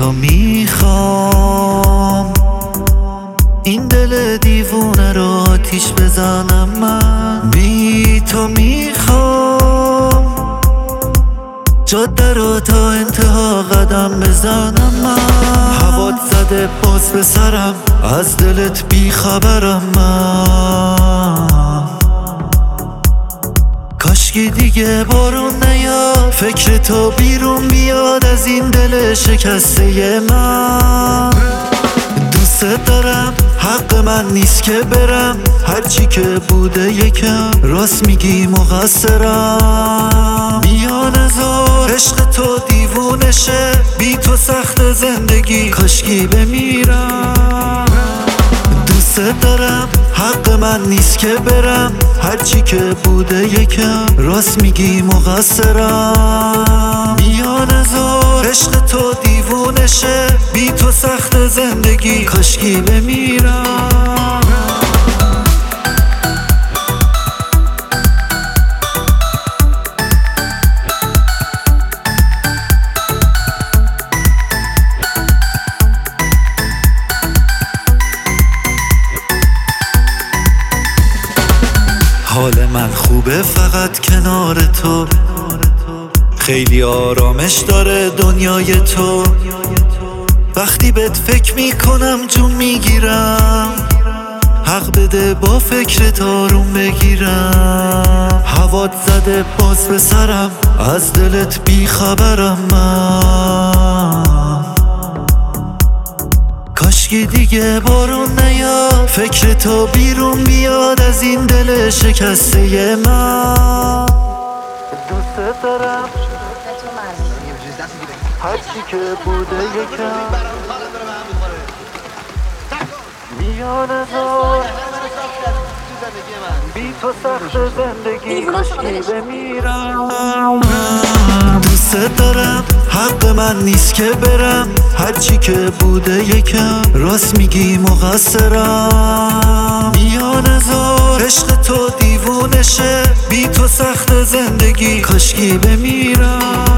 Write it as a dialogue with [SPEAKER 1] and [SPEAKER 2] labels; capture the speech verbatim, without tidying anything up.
[SPEAKER 1] تو میخوام این دل دیوونه رو آتیش بزنم من. بی تو میخوام جاده رو تا انتها قدم بزنم من. هوات زده باز به سرم، از دلت بیخبرم من. کاشکی دیگه بارون نیاد، فکر تو بیرون بیاد از این دل شکسته من. دوست دارم، حق من نیست که برم، هرچی که بوده یکم، راست میگی مقصرم. بیا نذار عشق تو دیوونه شه، بی تو سخت زندگی، کاشکی بمیرم. دوست دارم، حق من نیست که برم، هرچی که بوده یکم، راست میگی مقصرم. بیا نذار عشق تو دیوونه شه، بی تو سخت زندگی، کاشکی بمیرم. حال من خوبه فقط کنار تو، خیلی آرامش داره دنیای تو. وقتی بهت فکر میکنم جون میگیرم، حق بده با فکرت آروم بگیرم. هوات زده باز به سرم، از دلت بیخبرم من. کاشکی دیگه بارون نیاد، فکر تو بیرون بیاد از این دل شکسته من. دوست دارم هرچی که بوده یکم، بیا نذار بی تو سخت زندگی، کاشکی بمیرم. دوست دارم، حق من نیست که برم، هرچی که بوده یکم، راست میگی مقصرم. بیا نذار عشق تو دیوونه شه، بی تو سخت زندگی، کاشکی بمیرم.